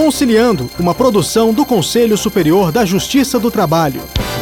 Conciliando, uma produção do Conselho Superior da Justiça do Trabalho.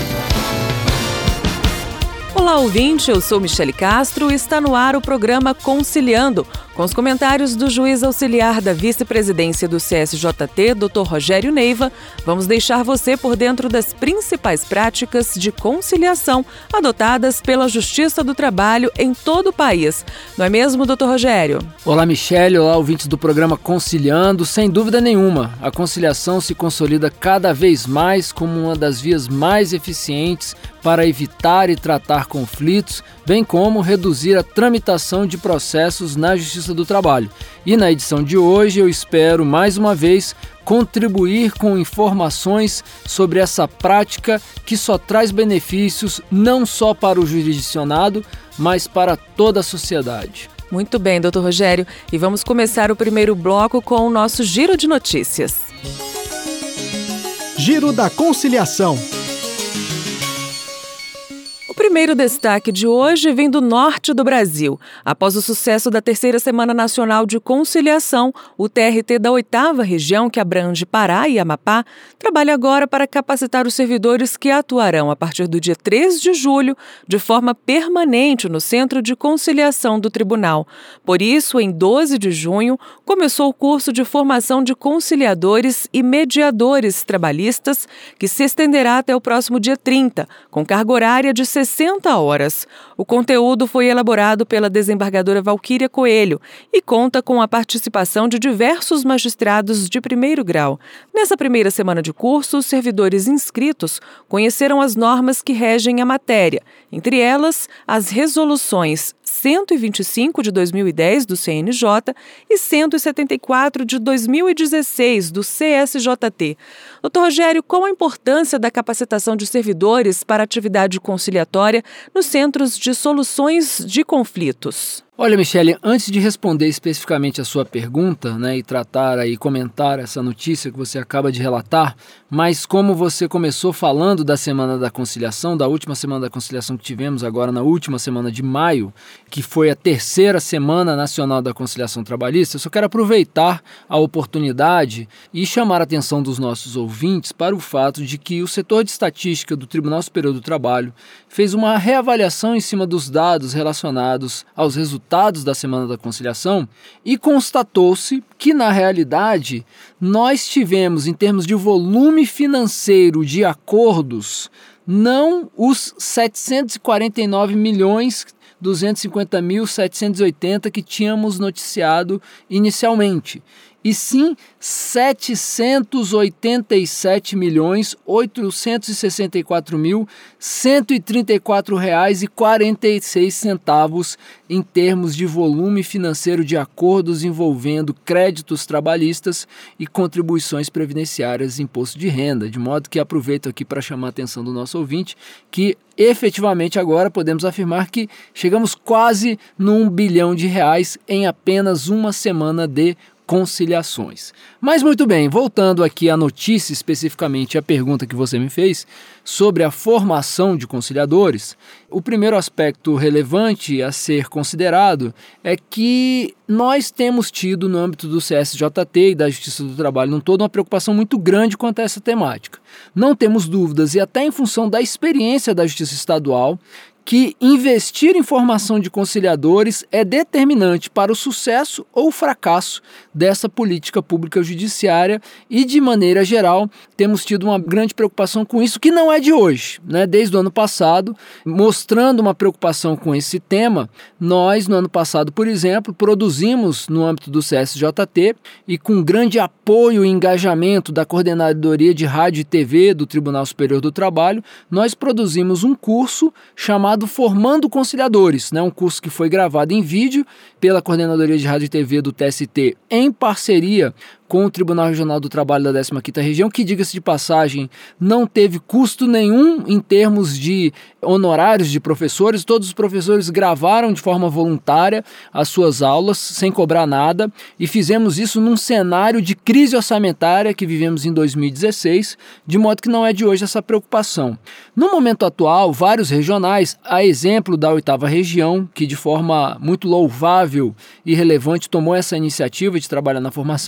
Olá, ouvinte, eu sou Michele Castro e está no ar o programa Conciliando, com os comentários do juiz auxiliar da vice-presidência do CSJT, Dr. Rogério Neiva. Vamos deixar você por dentro das principais práticas de conciliação adotadas pela Justiça do Trabalho em todo o país. Não é mesmo, Dr. Rogério? Olá, Michele. Olá, ouvintes do programa Conciliando. Sem dúvida nenhuma, a conciliação se consolida cada vez mais como uma das vias mais eficientes para evitar e tratar conflitos, bem como reduzir a tramitação de processos na Justiça do Trabalho. E na edição de hoje eu espero, mais uma vez, contribuir com informações sobre essa prática que só traz benefícios não só para o jurisdicionado, mas para toda a sociedade. Muito bem, Dr. Rogério. E vamos começar o primeiro bloco com o nosso Giro de Notícias. Giro da Conciliação. O primeiro destaque de hoje vem do norte do Brasil. Após o sucesso da terceira Semana Nacional de Conciliação, o TRT da 8ª Região, que abrange Pará e Amapá, trabalha agora para capacitar os servidores que atuarão a partir do dia 3 de julho de forma permanente no Centro de Conciliação do Tribunal. Por isso, em 12 de junho, começou o curso de formação de conciliadores e mediadores trabalhistas, que se estenderá até o próximo dia 30, com carga horária de 60 horas. O conteúdo foi elaborado pela desembargadora Valquíria Coelho e conta com a participação de diversos magistrados de primeiro grau. Nessa primeira semana de curso, os servidores inscritos conheceram as normas que regem a matéria, entre elas as resoluções 125 de 2010 do CNJ e 174 de 2016 do CSJT. Dr. Rogério, qual a importância da capacitação de servidores para a atividade conciliatória nos centros de soluções de conflitos? Olha, Michele, antes de responder especificamente a sua pergunta, e tratar e comentar essa notícia que você acaba de relatar, mas como você começou falando da Semana da Conciliação, da última Semana da Conciliação que tivemos agora na última semana de maio, que foi a terceira Semana Nacional da Conciliação Trabalhista, eu só quero aproveitar a oportunidade e chamar a atenção dos nossos ouvintes para o fato de que o setor de estatística do Tribunal Superior do Trabalho fez uma reavaliação em cima dos dados relacionados aos resultados da Semana da Conciliação e constatou-se que, na realidade, nós tivemos, em termos de volume financeiro de acordos, não os 749.250.780 que tínhamos noticiado inicialmente, e sim 787.864.134,46 em termos de volume financeiro de acordos envolvendo créditos trabalhistas e contribuições previdenciárias e imposto de renda, de modo que aproveito aqui para chamar a atenção do nosso ouvinte que efetivamente agora podemos afirmar que chegamos quase no R$1 bilhão em apenas uma semana de conciliações. Mas muito bem, voltando aqui à notícia, especificamente a pergunta que você me fez sobre a formação de conciliadores, o primeiro aspecto relevante a ser considerado é que nós temos tido no âmbito do CSJT e da Justiça do Trabalho num todo uma preocupação muito grande quanto a essa temática. Não temos dúvidas, e até em função da experiência da Justiça Estadual, que investir em formação de conciliadores é determinante para o sucesso ou fracasso dessa política pública judiciária e, de maneira geral, temos tido uma grande preocupação com isso, que não é de hoje, desde o ano passado, mostrando uma preocupação com esse tema. Nós, no ano passado, por exemplo, produzimos no âmbito do CSJT e com grande apoio e engajamento da Coordenadoria de Rádio e TV do Tribunal Superior do Trabalho, nós produzimos um curso chamado Formando Conciliadores, um curso que foi gravado em vídeo pela Coordenadoria de Rádio e TV do TST em parceria com o Tribunal Regional do Trabalho da 15ª Região, que, diga-se de passagem, não teve custo nenhum em termos de honorários de professores. Todos os professores gravaram de forma voluntária as suas aulas, sem cobrar nada, e fizemos isso num cenário de crise orçamentária que vivemos em 2016, de modo que não é de hoje essa preocupação. No momento atual, vários regionais, a exemplo da 8ª Região, que de forma muito louvável e relevante tomou essa iniciativa de trabalhar na formação,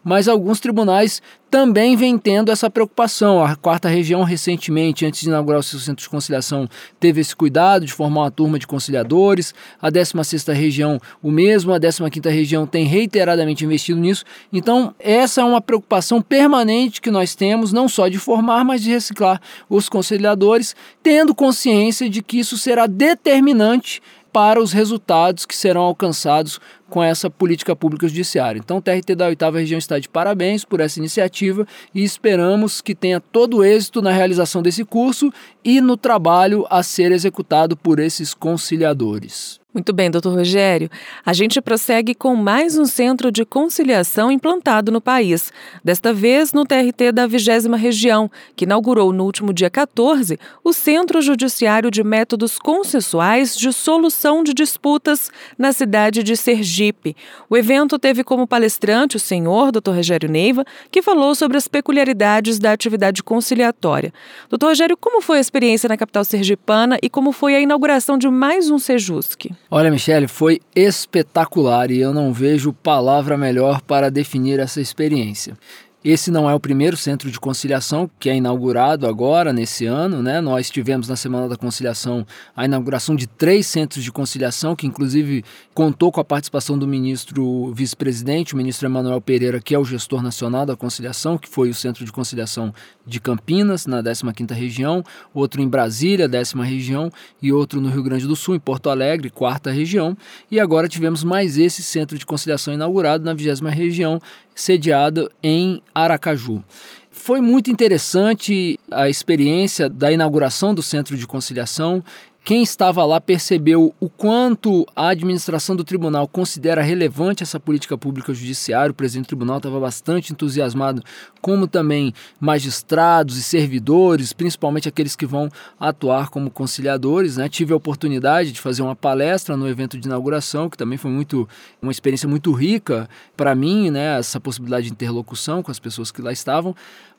mas alguns tribunais também vêm tendo essa preocupação. A 4ª Região, recentemente, antes de inaugurar o seu centro de conciliação, teve esse cuidado de formar uma turma de conciliadores. A 16ª Região, o mesmo. A 15ª Região tem reiteradamente investido nisso. Então, essa é uma preocupação permanente que nós temos, não só de formar, mas de reciclar os conciliadores, tendo consciência de que isso será determinante para os resultados que serão alcançados com essa política pública judiciária. Então, o TRT da 8ª Região está de parabéns por essa iniciativa e esperamos que tenha todo o êxito na realização desse curso e no trabalho a ser executado por esses conciliadores. Muito bem, doutor Rogério. A gente prossegue com mais um centro de conciliação implantado no país. Desta vez no TRT da 20ª Região, que inaugurou no último dia 14 o Centro Judiciário de Métodos Consensuais de Solução de Disputas na cidade de Sergipe. O evento teve como palestrante o senhor doutor Rogério Neiva, que falou sobre as peculiaridades da atividade conciliatória. Doutor Rogério, como foi a experiência na capital sergipana e como foi a inauguração de mais um Sejusc? Olha, Michele, foi espetacular e eu não vejo palavra melhor para definir essa experiência. Esse não é o primeiro centro de conciliação que é inaugurado agora, nesse ano, né? Nós tivemos na Semana da Conciliação a inauguração de 3 centros de conciliação, que inclusive contou com a participação do ministro vice-presidente, o ministro Emanuel Pereira, que é o gestor nacional da conciliação, que foi o Centro de Conciliação de Campinas, na 15ª Região, outro em Brasília, 10ª Região, e outro no Rio Grande do Sul, em Porto Alegre, 4ª Região. E agora tivemos mais esse centro de conciliação inaugurado na 20ª Região, sediado em Aracaju. Foi muito interessante a experiência da inauguração do Centro de Conciliação. Quem estava lá percebeu o quanto a administração do tribunal considera relevante essa política pública judiciária. O presidente do tribunal estava bastante entusiasmado, como também magistrados e servidores, principalmente aqueles que vão atuar como conciliadores, né? Tive a oportunidade de fazer uma palestra no evento de inauguração, que também foi uma experiência muito rica para mim, né? Essa possibilidade de interlocução com as pessoas que lá estavam.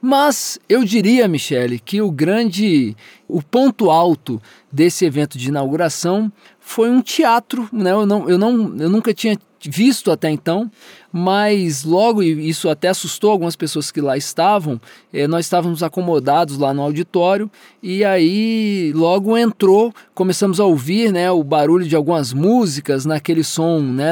Mas eu diria, Michele, que o ponto alto desse evento de inauguração foi um teatro, né? Eu nunca tinha visto até então, mas logo, e isso até assustou algumas pessoas que lá estavam, nós estávamos acomodados lá no auditório e aí logo começamos a ouvir, né, o barulho de algumas músicas naquele som, né,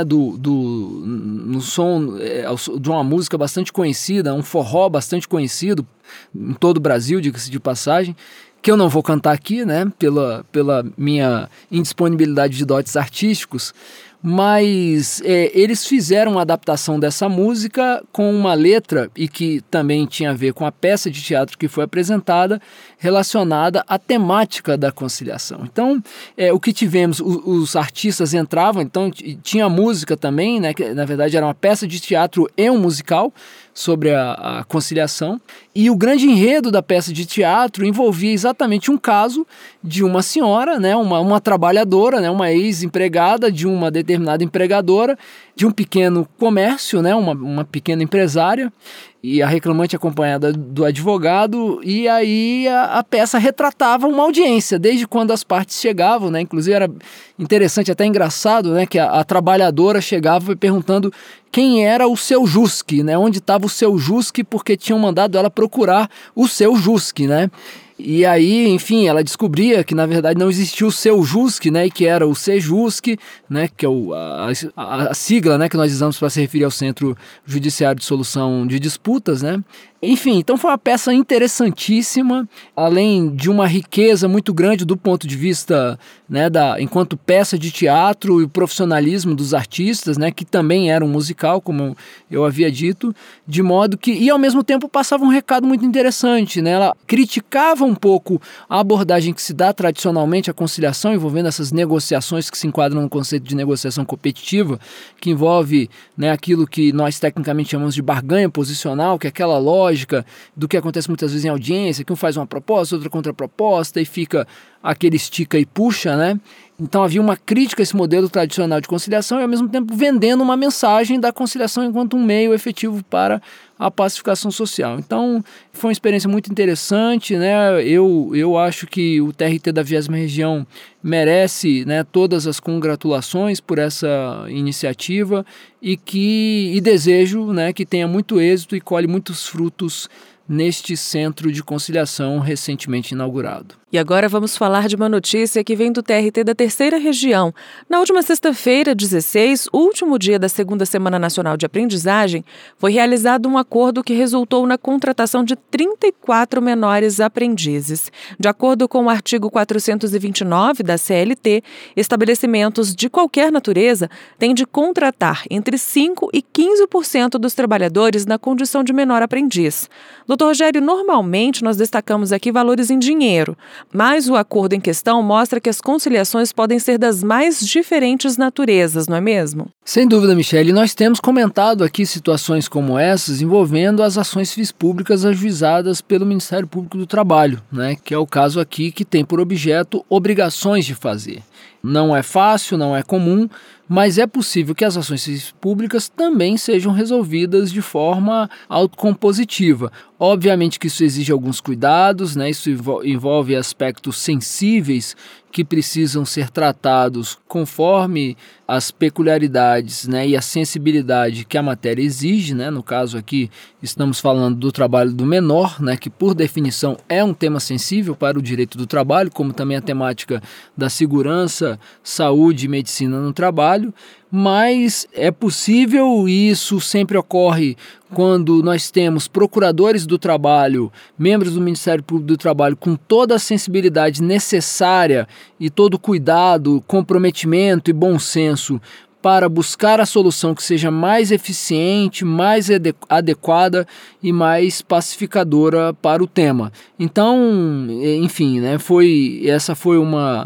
no som de uma música bastante conhecida, um forró bastante conhecido em todo o Brasil, diga-se de passagem, que eu não vou cantar aqui, né, pela minha indisponibilidade de dotes artísticos, mas eles fizeram uma adaptação dessa música com uma letra e que também tinha a ver com a peça de teatro que foi apresentada relacionada à temática da conciliação. Então, o que tivemos, os artistas entravam, então tinha música também, né, que na verdade era uma peça de teatro e um musical sobre a conciliação, e o grande enredo da peça de teatro envolvia exatamente um caso de uma senhora, né, uma trabalhadora, né, uma ex-empregada de uma determinada empregadora, de um pequeno comércio, né, uma pequena empresária, e a reclamante acompanhada do advogado, e aí a peça retratava uma audiência, desde quando as partes chegavam, né, inclusive era interessante, até engraçado, né, que a trabalhadora chegava perguntando quem era o seu Jusque, né, onde estava o seu Jusque, porque tinham mandado ela procurar o seu Jusque, né. E aí, enfim, ela descobria que na verdade não existia o seu Jusque, né, e que era o Sejusc, né, que é a sigla, né, que nós usamos para se referir ao Centro Judiciário de Solução de Disputas, né. Enfim, então foi uma peça interessantíssima, além de uma riqueza muito grande do ponto de vista, né, enquanto peça de teatro e o profissionalismo dos artistas, né, que também era um musical, como eu havia dito, de modo que, e ao mesmo tempo passava um recado muito interessante, né, ela criticava um pouco a abordagem que se dá tradicionalmente à conciliação, envolvendo essas negociações que se enquadram no conceito de negociação competitiva, que envolve, né, aquilo que nós tecnicamente chamamos de barganha posicional, que é aquela lógica do que acontece muitas vezes em audiência, que um faz uma proposta, outro contraproposta, e fica aquele estica e puxa, né? Então havia uma crítica a esse modelo tradicional de conciliação e ao mesmo tempo vendendo uma mensagem da conciliação enquanto um meio efetivo para a pacificação social. Então foi uma experiência muito interessante, né? Eu acho que o TRT da 20ª Região merece, né, todas as congratulações por essa iniciativa e desejo, né, que tenha muito êxito e colhe muitos frutos neste centro de conciliação recentemente inaugurado. E agora vamos falar de uma notícia que vem do TRT da 3ª Região. Na última sexta-feira, 16, último dia da 2ª Semana Nacional de Aprendizagem, foi realizado um acordo que resultou na contratação de 34 menores aprendizes. De acordo com o artigo 429 da CLT, estabelecimentos de qualquer natureza têm de contratar entre 5% e 15% dos trabalhadores na condição de menor aprendiz. Doutor Rogério, normalmente nós destacamos aqui valores em dinheiro, mas o acordo em questão mostra que as conciliações podem ser das mais diferentes naturezas, não é mesmo? Sem dúvida, Michele. Nós temos comentado aqui situações como essas envolvendo as ações civis públicas ajuizadas pelo Ministério Público do Trabalho, né? Que é o caso aqui que tem por objeto obrigações de fazer. Não é fácil, não é comum, mas é possível que as ações civis públicas também sejam resolvidas de forma autocompositiva. Obviamente que isso exige alguns cuidados, né? Isso envolve aspectos sensíveis que precisam ser tratados conforme as peculiaridades, né, e a sensibilidade que a matéria exige, né? No caso aqui estamos falando do trabalho do menor, né, que por definição é um tema sensível para o direito do trabalho, como também a temática da segurança, saúde e medicina no trabalho, mas é possível e isso sempre ocorre quando nós temos procuradores do trabalho, membros do Ministério Público do Trabalho com toda a sensibilidade necessária e todo o cuidado, comprometimento e bom senso para buscar a solução que seja mais eficiente, mais adequada e mais pacificadora para o tema. Então, enfim, né, essa foi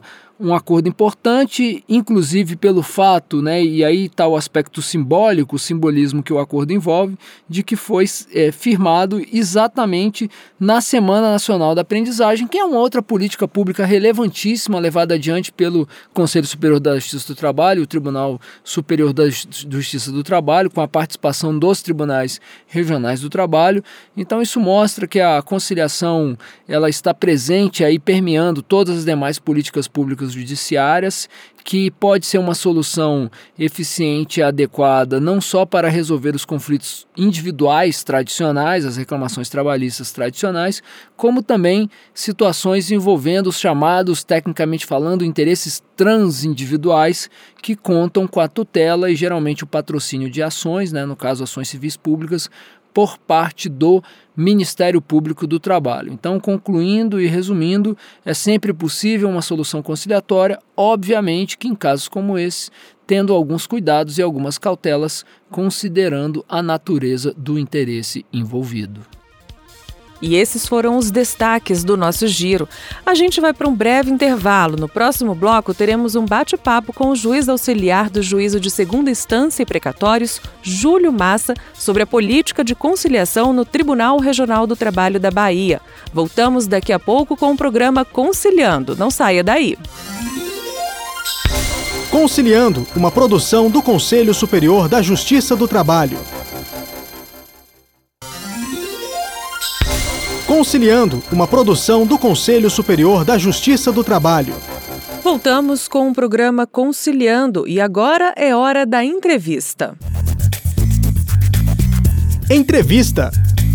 um acordo importante, inclusive pelo fato, né, e aí está o aspecto simbólico, o simbolismo que o acordo envolve, de que foi firmado exatamente na Semana Nacional da Aprendizagem, que é uma outra política pública relevantíssima levada adiante pelo Conselho Superior da Justiça do Trabalho, o Tribunal Superior da Justiça do Trabalho, com a participação dos tribunais regionais do trabalho. Então isso mostra que a conciliação ela está presente aí permeando todas as demais políticas públicas judiciárias, que pode ser uma solução eficiente e adequada não só para resolver os conflitos individuais tradicionais, as reclamações trabalhistas tradicionais, como também situações envolvendo os chamados, tecnicamente falando, interesses transindividuais que contam com a tutela e geralmente o patrocínio de ações, né, no caso ações civis públicas, por parte do Ministério Público do Trabalho. Então, concluindo e resumindo, é sempre possível uma solução conciliatória, obviamente que em casos como esse, tendo alguns cuidados e algumas cautelas, considerando a natureza do interesse envolvido. E esses foram os destaques do nosso giro. A gente vai para um breve intervalo. No próximo bloco, teremos um bate-papo com o juiz auxiliar do Juízo de Segunda Instância e Precatórios, Júlio Massa, sobre a política de conciliação no Tribunal Regional do Trabalho da Bahia. Voltamos daqui a pouco com o programa Conciliando. Não saia daí. Conciliando, uma produção do Conselho Superior da Justiça do Trabalho. Conciliando, uma produção do Conselho Superior da Justiça do Trabalho. Voltamos com o programa Conciliando e agora é hora da entrevista. Entrevista.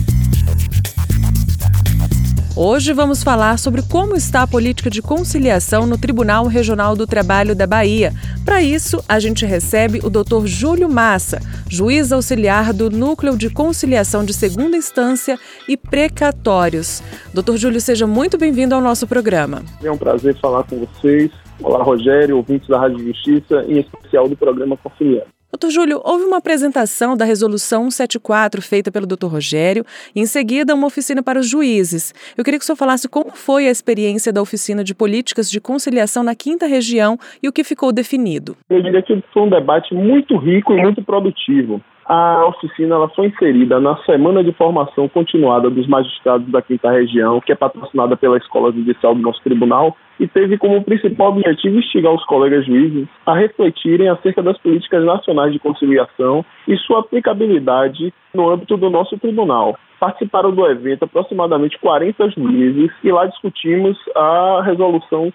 Hoje vamos falar sobre como está a política de conciliação no Tribunal Regional do Trabalho da Bahia. Para isso, a gente recebe o Dr. Júlio Massa, juiz auxiliar do Núcleo de Conciliação de Segunda Instância e Precatórios. Dr. Júlio, seja muito bem-vindo ao nosso programa. É um prazer falar com vocês. Olá, Rogério, ouvintes da Rádio Justiça, em especial do programa Conciliando. Dr. Júlio, houve uma apresentação da Resolução 174 feita pelo Dr. Rogério e, em seguida, uma oficina para os juízes. Eu queria que o senhor falasse como foi a experiência da oficina de políticas de conciliação na 5ª Região e o que ficou definido. Eu diria que foi um debate muito rico e muito produtivo. A oficina ela foi inserida na Semana de Formação Continuada dos Magistrados da 5ª Região, que é patrocinada pela Escola Judicial do nosso Tribunal, e teve como principal objetivo instigar os colegas juízes a refletirem acerca das políticas nacionais de conciliação e sua aplicabilidade no âmbito do nosso tribunal. Participaram do evento aproximadamente 40 juízes e lá discutimos a resolução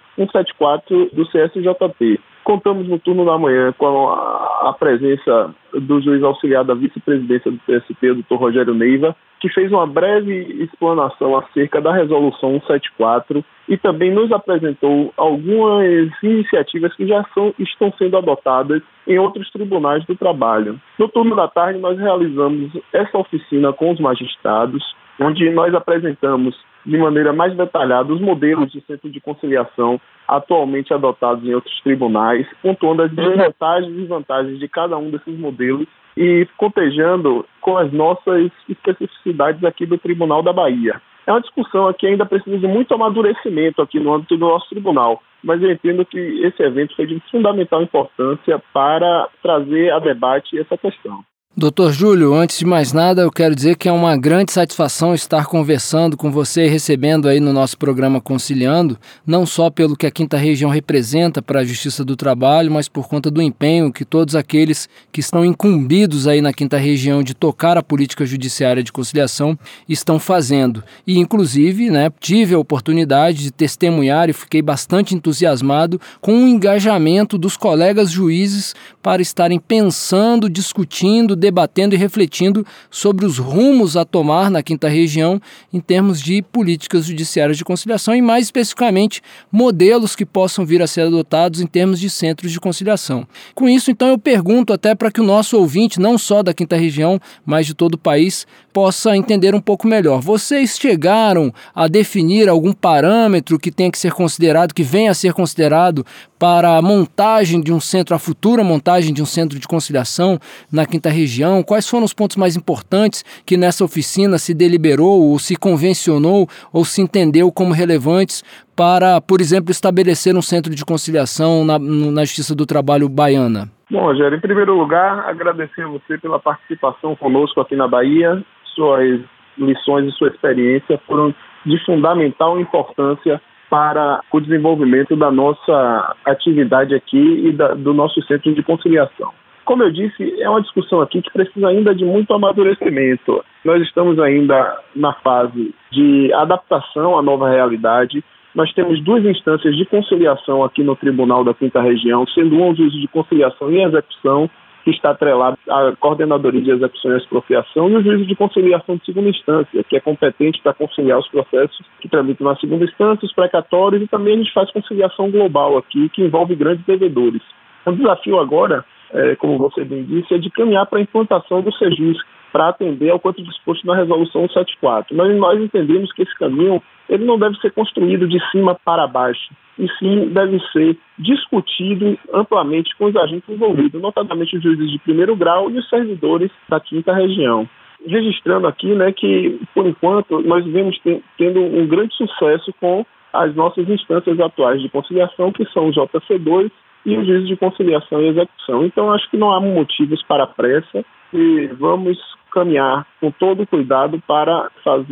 174 do CSJT. Contamos no turno da manhã com a presença do juiz auxiliar da vice-presidência do TST, Dr. Rogério Neiva, que fez uma breve explanação acerca da resolução 174 e também nos apresentou algumas iniciativas que já estão sendo adotadas em outros tribunais do trabalho. No turno da tarde, nós realizamos essa oficina com os magistrados, onde nós apresentamos de maneira mais detalhada os modelos de centro de conciliação atualmente adotados em outros tribunais, pontuando as desvantagens e vantagens de cada um desses modelos e cotejando com as nossas especificidades aqui do Tribunal da Bahia. É uma discussão que ainda precisa de muito amadurecimento aqui no âmbito do nosso tribunal, mas eu entendo que esse evento foi de fundamental importância para trazer a debate essa questão. Doutor Júlio, antes de mais nada, eu quero dizer que é uma grande satisfação estar conversando com você e recebendo aí no nosso programa Conciliando, não só pelo que a 5ª Região representa para a Justiça do Trabalho, mas por conta do empenho que todos aqueles que estão incumbidos aí na 5ª Região de tocar a política judiciária de conciliação estão fazendo. E, inclusive, tive a oportunidade de testemunhar e fiquei bastante entusiasmado com o engajamento dos colegas juízes para estarem pensando, discutindo, debatendo e refletindo sobre os rumos a tomar na 5ª Região em termos de políticas judiciárias de conciliação e, mais especificamente, modelos que possam vir a ser adotados em termos de centros de conciliação. Com isso, então, eu pergunto até para que o nosso ouvinte, não só da 5ª Região, mas de todo o país, possa entender um pouco melhor. Vocês chegaram a definir algum parâmetro que tenha que ser considerado, que venha a ser considerado para a montagem de um centro, a futura montagem de um centro de conciliação na 5ª Região? Quais foram os pontos mais importantes que nessa oficina se deliberou, ou se convencionou, ou se entendeu como relevantes para, por exemplo, estabelecer um centro de conciliação na Justiça do Trabalho baiana? Bom, Rogério, em primeiro lugar, agradecer a você pela participação conosco aqui na Bahia. Suas lições e sua experiência foram de fundamental importância para o desenvolvimento da nossa atividade aqui e do nosso centro de conciliação. Como eu disse, é uma discussão aqui que precisa ainda de muito amadurecimento. Nós estamos ainda na fase de adaptação à nova realidade. Nós temos 2 instâncias de conciliação aqui no Tribunal da 5ª Região, sendo um o juízo de conciliação e execução, que está atrelado à Coordenadoria de Execução e Expropriação, e o juízo de conciliação de 2ª instância, que é competente para conciliar os processos que tramitam na 2ª instância, os precatórios, e também a gente faz conciliação global aqui, que envolve grandes devedores. O desafio agora, como você bem disse, é de caminhar para a implantação do SEJUS, para atender ao quanto disposto na Resolução 174. Nós entendemos que esse caminho ele não deve ser construído de cima para baixo, e sim deve ser discutido amplamente com os agentes envolvidos, notadamente os juízes de primeiro grau e os servidores da 5ª Região. Registrando aqui que, por enquanto, nós vemos tendo um grande sucesso com as nossas instâncias atuais de conciliação, que são o JC2 e o juízo de conciliação e execução. Então, acho que não há motivos para pressa e vamos caminhar com todo o cuidado para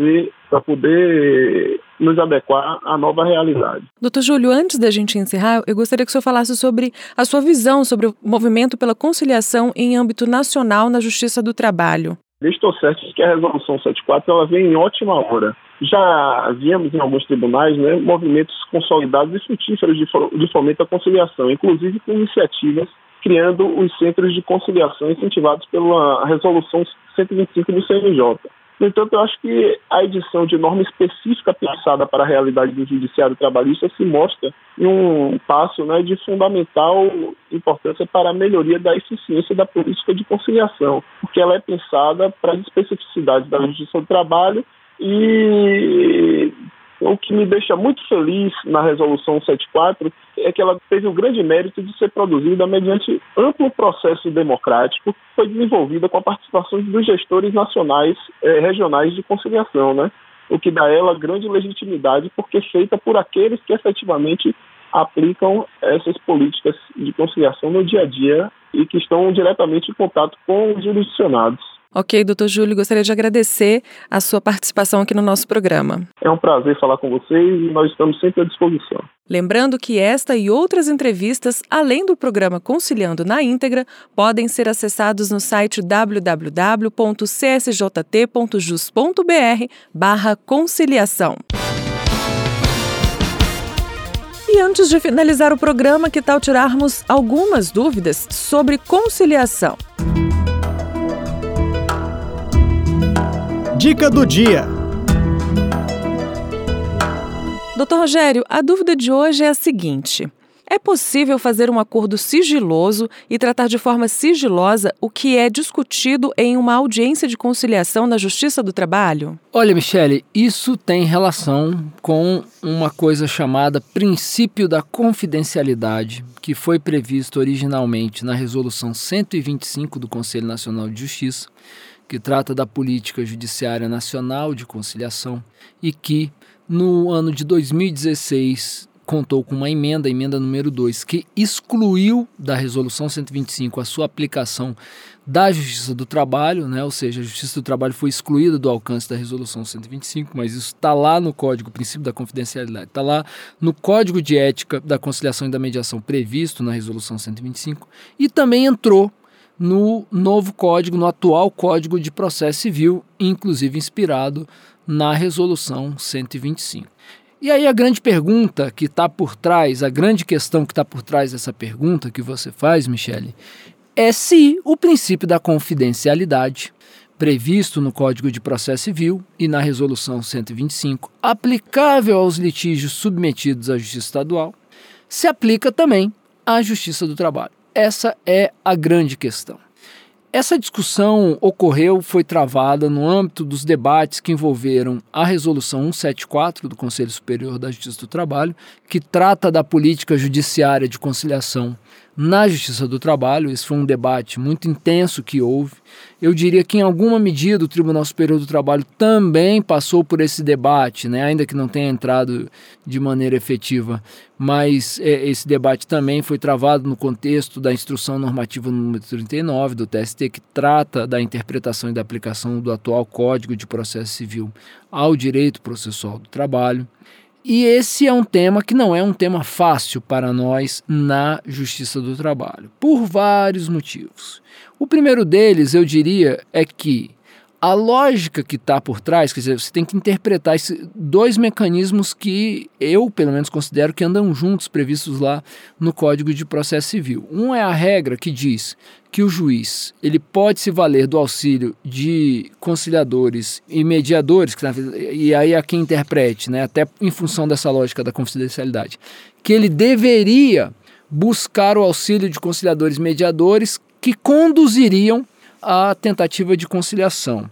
poder nos adequar à nova realidade. Doutor Júlio, antes da gente encerrar, eu gostaria que o senhor falasse sobre a sua visão sobre o movimento pela conciliação em âmbito nacional na Justiça do Trabalho. Estou certo de que a Resolução 74 ela vem em ótima hora. Já víamos em alguns tribunais movimentos consolidados e frutíferos de fomento à conciliação, inclusive com iniciativas criando os centros de conciliação incentivados pela Resolução 125 do CNJ. No entanto, eu acho que a edição de norma específica pensada para a realidade do judiciário trabalhista se mostra em um passo de fundamental importância para a melhoria da eficiência da política de conciliação, porque ela é pensada para as especificidades da Justiça do Trabalho. E o que me deixa muito feliz na Resolução 74 é que ela teve o grande mérito de ser produzida mediante amplo processo democrático, que foi desenvolvida com a participação dos gestores nacionais, regionais de conciliação, o que dá a ela grande legitimidade, porque é feita por aqueles que efetivamente aplicam essas políticas de conciliação no dia a dia e que estão diretamente em contato com os jurisdicionados. Ok, doutor Júlio, gostaria de agradecer a sua participação aqui no nosso programa. É um prazer falar com vocês e nós estamos sempre à disposição. Lembrando que esta e outras entrevistas, além do programa Conciliando na íntegra, podem ser acessados no site www.csjt.jus.br/conciliação. E antes de finalizar o programa, que tal tirarmos algumas dúvidas sobre conciliação? Dica do dia. Doutor Rogério, a dúvida de hoje é a seguinte: é possível fazer um acordo sigiloso e tratar de forma sigilosa o que é discutido em uma audiência de conciliação na Justiça do Trabalho? Olha, Michele, isso tem relação com uma coisa chamada princípio da confidencialidade, que foi previsto originalmente na Resolução 125 do Conselho Nacional de Justiça, que trata da política judiciária nacional de conciliação e que, no ano de 2016, contou com uma emenda, a emenda número 2, que excluiu da Resolução 125 a sua aplicação da Justiça do Trabalho, né? Ou seja, a Justiça do Trabalho foi excluída do alcance da Resolução 125, mas isso está lá no Código, o princípio da confidencialidade, está lá no Código de Ética da Conciliação e da Mediação previsto na Resolução 125 e também entrou no novo código, no atual Código de Processo Civil, inclusive inspirado na Resolução 125. E aí a grande pergunta que está por trás, a grande questão que está por trás dessa pergunta que você faz, Michele, é se o princípio da confidencialidade, previsto no Código de Processo Civil e na Resolução 125, aplicável aos litígios submetidos à Justiça Estadual, se aplica também à Justiça do Trabalho. Essa é a grande questão. Essa discussão foi travada no âmbito dos debates que envolveram a Resolução 174 do Conselho Superior da Justiça do Trabalho, que trata da política judiciária de conciliação na Justiça do Trabalho. Esse foi um debate muito intenso que houve. Eu diria que, em alguma medida, o Tribunal Superior do Trabalho também passou por esse debate, né? Ainda que não tenha entrado de maneira efetiva, mas esse debate também foi travado no contexto da Instrução Normativa número 39 do TST, que trata da interpretação e da aplicação do atual Código de Processo Civil ao direito processual do trabalho. E esse é um tema que não é um tema fácil para nós na Justiça do Trabalho, por vários motivos. O primeiro deles, eu diria, é que a lógica que está por trás, quer dizer, você tem que interpretar esses dois mecanismos que eu, pelo menos, considero que andam juntos, previstos lá no Código de Processo Civil. Um é a regra que diz que o juiz ele pode se valer do auxílio de conciliadores e mediadores, e aí a quem interprete, né, até em função dessa lógica da confidencialidade, que ele deveria buscar o auxílio de conciliadores e mediadores que conduziriam a tentativa de conciliação.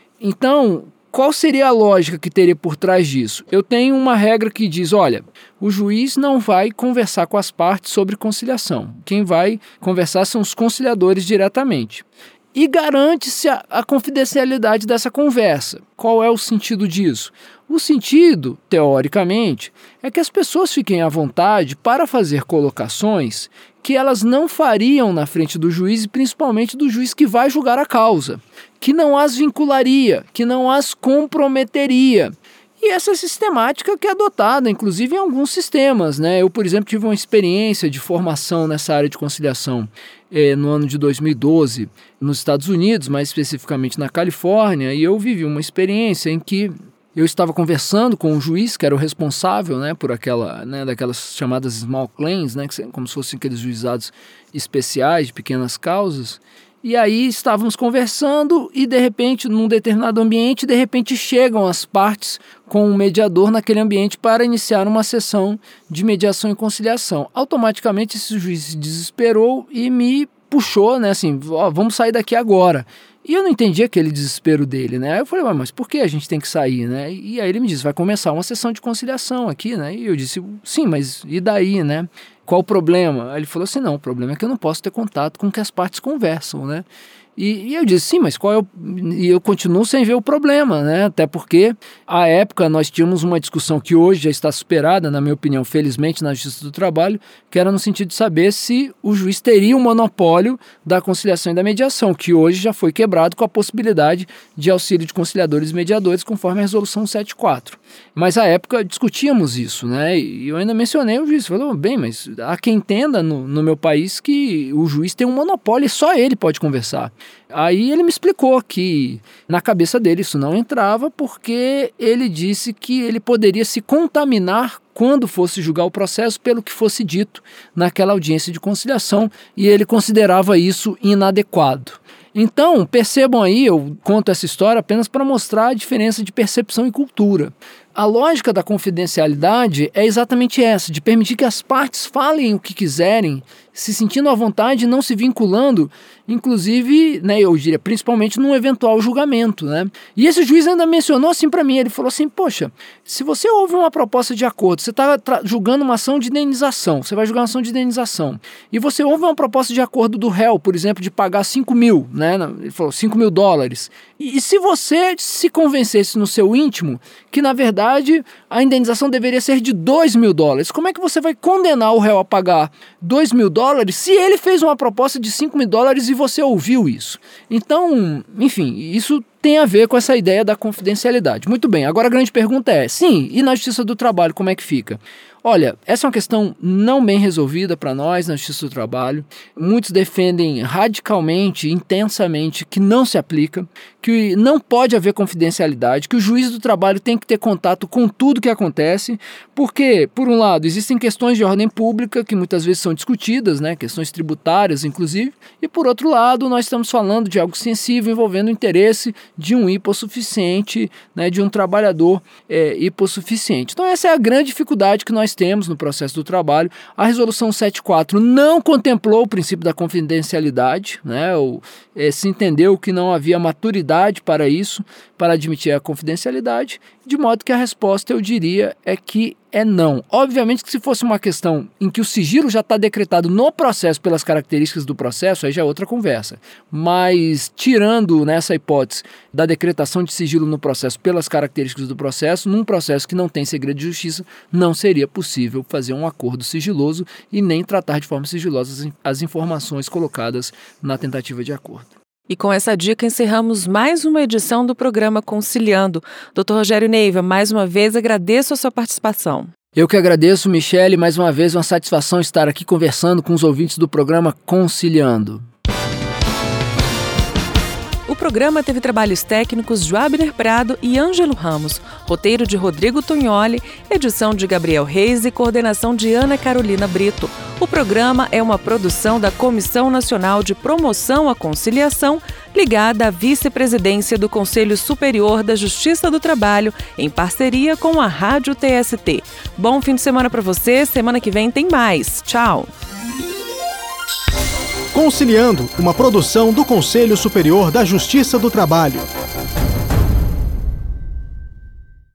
Então, qual seria a lógica que teria por trás disso? Eu tenho uma regra que diz, olha, o juiz não vai conversar com as partes sobre conciliação. Quem vai conversar são os conciliadores diretamente. E garante-se a confidencialidade dessa conversa. Qual é o sentido disso? O sentido, teoricamente, é que as pessoas fiquem à vontade para fazer colocações que elas não fariam na frente do juiz, e principalmente do juiz que vai julgar a causa, que não as vincularia, que não as comprometeria. E essa sistemática que é adotada, inclusive, em alguns sistemas, né? Eu, por exemplo, tive uma experiência de formação nessa área de conciliação no ano de 2012, nos Estados Unidos, mais especificamente na Califórnia, e eu vivi uma experiência em que eu estava conversando com um juiz que era o responsável, né, por daquelas chamadas small claims, né, como se fossem aqueles juizados especiais de pequenas causas. E aí estávamos conversando e, de repente, num determinado ambiente, de repente chegam as partes com um mediador naquele ambiente para iniciar uma sessão de mediação e conciliação. Automaticamente esse juiz se desesperou e me puxou, né, assim, vamos sair daqui agora. E eu não entendi aquele desespero dele, né? Aí eu falei, mas por que a gente tem que sair, né? E aí ele me disse, vai começar uma sessão de conciliação aqui, né? E eu disse, sim, mas e daí, né? Qual o problema? Aí ele falou assim, não, o problema é que eu não posso ter contato com o que as partes conversam, né? E eu disse, sim, mas E eu continuo sem ver o problema, né? Até porque, à época, nós tínhamos uma discussão que hoje já está superada, na minha opinião, felizmente, na Justiça do Trabalho, que era no sentido de saber se o juiz teria um monopólio da conciliação e da mediação, que hoje já foi quebrado com a possibilidade de auxílio de conciliadores e mediadores, conforme a Resolução 74. Mas, à época, discutíamos isso, né? E eu ainda mencionei o juiz, falou, bem, mas há quem entenda no meu país que o juiz tem um monopólio e só ele pode conversar. Aí ele me explicou que na cabeça dele isso não entrava porque ele disse que ele poderia se contaminar quando fosse julgar o processo pelo que fosse dito naquela audiência de conciliação e ele considerava isso inadequado. Então, percebam aí, eu conto essa história apenas para mostrar a diferença de percepção e cultura. A lógica da confidencialidade é exatamente essa, de permitir que as partes falem o que quiserem, se sentindo à vontade e não se vinculando, inclusive, né, eu diria, principalmente num eventual julgamento, né? E esse juiz ainda mencionou assim para mim, ele falou assim, poxa, se você ouve uma proposta de acordo, você está julgando uma ação de indenização, você vai julgar uma ação de indenização, e você ouve uma proposta de acordo do réu, por exemplo, de pagar 5 mil, né? Ele falou $5.000, e se você se convencesse no seu íntimo que, na verdade, a indenização deveria ser de $2.000, como é que você vai condenar o réu a pagar $2.000 se ele fez uma proposta de $5.000 e você ouviu isso? Então, enfim, isso tem a ver com essa ideia da confidencialidade. Muito bem, agora a grande pergunta é, sim, e na Justiça do Trabalho, como é que fica? Olha, essa é uma questão não bem resolvida para nós na Justiça do Trabalho. Muitos defendem radicalmente, intensamente, que não se aplica, que não pode haver confidencialidade, que o juiz do trabalho tem que ter contato com tudo que acontece, porque, por um lado, existem questões de ordem pública que muitas vezes são discutidas, né, questões tributárias, inclusive, e, por outro lado, nós estamos falando de algo sensível envolvendo o interesse de um hipossuficiente, né, de um trabalhador hipossuficiente. Então, essa é a grande dificuldade que nós temos no processo do trabalho. A Resolução 74 não contemplou o princípio da confidencialidade, né? Se entendeu que não havia maturidade para isso, para admitir a confidencialidade, de modo que a resposta, eu diria, é que é não. Obviamente que se fosse uma questão em que o sigilo já está decretado no processo pelas características do processo, aí já é outra conversa. Mas tirando nessa hipótese da decretação de sigilo no processo pelas características do processo, num processo que não tem segredo de justiça, não seria possível fazer um acordo sigiloso e nem tratar de forma sigilosa as informações colocadas na tentativa de acordo. E com essa dica encerramos mais uma edição do programa Conciliando. Dr. Rogério Neiva, mais uma vez agradeço a sua participação. Eu que agradeço, Michele, mais uma vez uma satisfação estar aqui conversando com os ouvintes do programa Conciliando. O programa teve trabalhos técnicos de Abner Prado e Ângelo Ramos, roteiro de Rodrigo Tognoli, edição de Gabriel Reis e coordenação de Ana Carolina Brito. O programa é uma produção da Comissão Nacional de Promoção à Conciliação, ligada à Vice-Presidência do Conselho Superior da Justiça do Trabalho, em parceria com a Rádio TST. Bom fim de semana para você, semana que vem tem mais. Tchau! Conciliando, uma produção do Conselho Superior da Justiça do Trabalho.